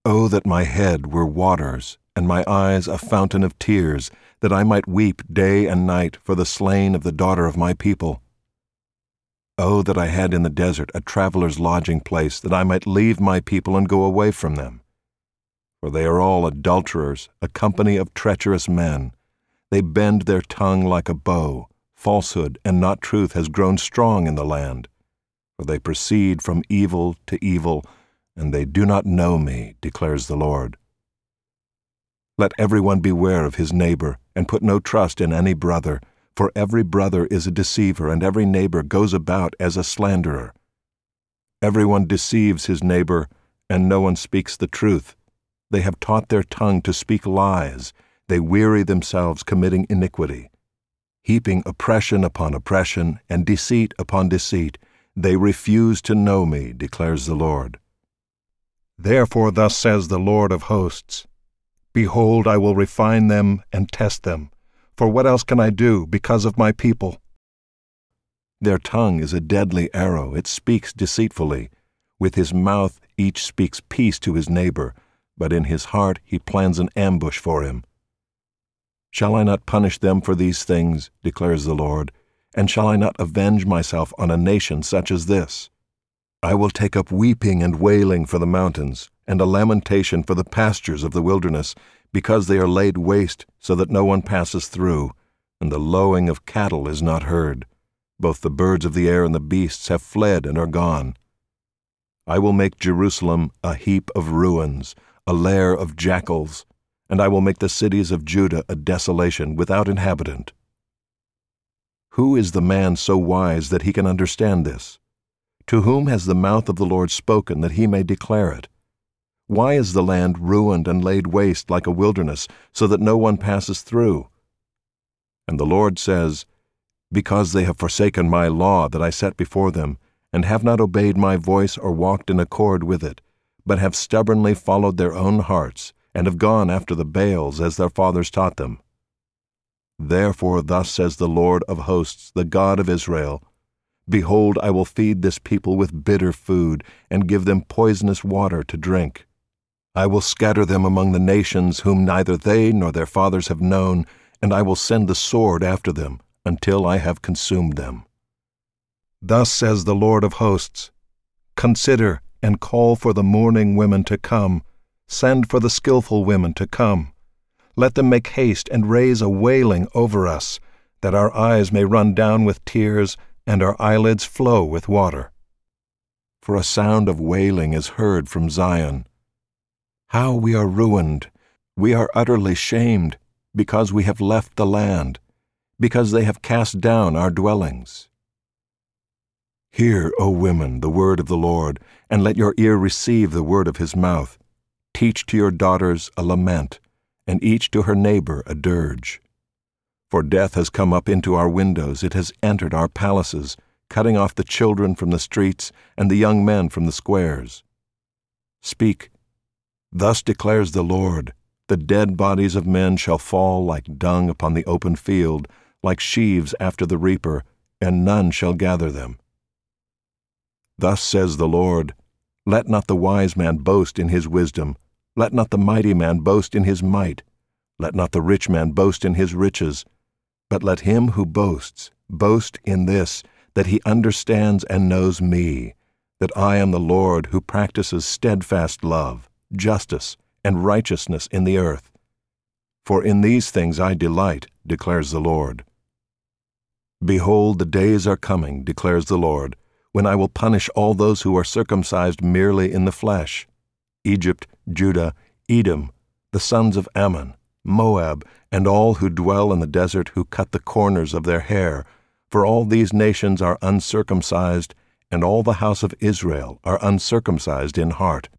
Oh, that my head were waters, and my eyes a fountain of tears, that I might weep day and night for the slain of the daughter of my people. Oh, that I had in the desert a traveler's lodging place, that I might leave my people and go away from them. For they are all adulterers, a company of treacherous men. They bend their tongue like a bow. Falsehood and not truth has grown strong in the land. For they proceed from evil to evil, and they do not know me, declares the Lord. Let everyone beware of his neighbor, and put no trust in any brother, for every brother is a deceiver, and every neighbor goes about as a slanderer. Everyone deceives his neighbor, and no one speaks the truth. They have taught their tongue to speak lies. They weary themselves committing iniquity. Heaping oppression upon oppression, and deceit upon deceit, they refuse to know me, declares the Lord. Therefore thus says the Lord of hosts, Behold, I will refine them and test them. For what else can I do because of my people? Their tongue is a deadly arrow, it speaks deceitfully. With his mouth each speaks peace to his neighbor, but in his heart he plans an ambush for him. Shall I not punish them for these things, declares the Lord, and shall I not avenge myself on a nation such as this? I will take up weeping and wailing for the mountains, and a lamentation for the pastures of the wilderness, because they are laid waste so that no one passes through, and the lowing of cattle is not heard. Both the birds of the air and the beasts have fled and are gone. I will make Jerusalem a heap of ruins, a lair of jackals, and I will make the cities of Judah a desolation without inhabitant. Who is the man so wise that he can understand this? To whom has the mouth of the Lord spoken that he may declare it? Why is the land ruined and laid waste like a wilderness, so that no one passes through? And the Lord says, Because they have forsaken my law that I set before them, and have not obeyed my voice or walked in accord with it, but have stubbornly followed their own hearts, and have gone after the Baals as their fathers taught them. Therefore thus says the Lord of hosts, the God of Israel, Behold, I will feed this people with bitter food, and give them poisonous water to drink. I will scatter them among the nations whom neither they nor their fathers have known, and I will send the sword after them, until I have consumed them. Thus says the Lord of hosts, Consider and call for the mourning women to come, send for the skillful women to come. Let them make haste and raise a wailing over us, that our eyes may run down with tears, and our eyelids flow with water. For a sound of wailing is heard from Zion. How we are ruined! We are utterly shamed, because we have left the land, because they have cast down our dwellings. Hear, O women, the word of the Lord, and let your ear receive the word of his mouth. Teach to your daughters a lament, and each to her neighbor a dirge. For death has come up into our windows, it has entered our palaces, cutting off the children from the streets and the young men from the squares. Speak, thus declares the Lord, the dead bodies of men shall fall like dung upon the open field, like sheaves after the reaper, and none shall gather them. Thus says the Lord, Let not the wise man boast in his wisdom, let not the mighty man boast in his might, let not the rich man boast in his riches, but let him who boasts boast in this, that he understands and knows me, that I am the Lord who practices steadfast love, justice, and righteousness in the earth. For in these things I delight, declares the Lord. Behold, the days are coming, declares the Lord, when I will punish all those who are circumcised merely in the flesh, Egypt, Judah, Edom, the sons of Ammon, Moab, and all who dwell in the desert who cut the corners of their hair, for all these nations are uncircumcised, and all the house of Israel are uncircumcised in heart.